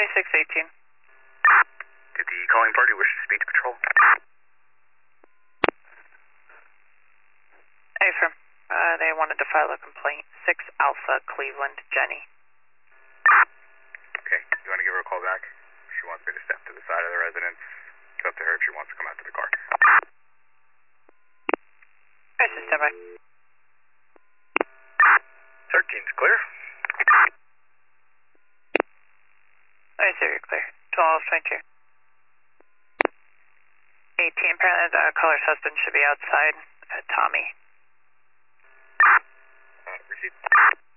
2618. Did the calling party wish to speak to patrol? Affirm. They wanted to file a complaint. 6 Alpha Cleveland Jenny. Okay, you want to give her a call back? She wants me to step to the side of the residence. It's up to her if she wants to come out to the car. This is standby. 13's clear. I see you're clear. 1222. 18, apparently the caller's husband should be outside. Tommy. Receive.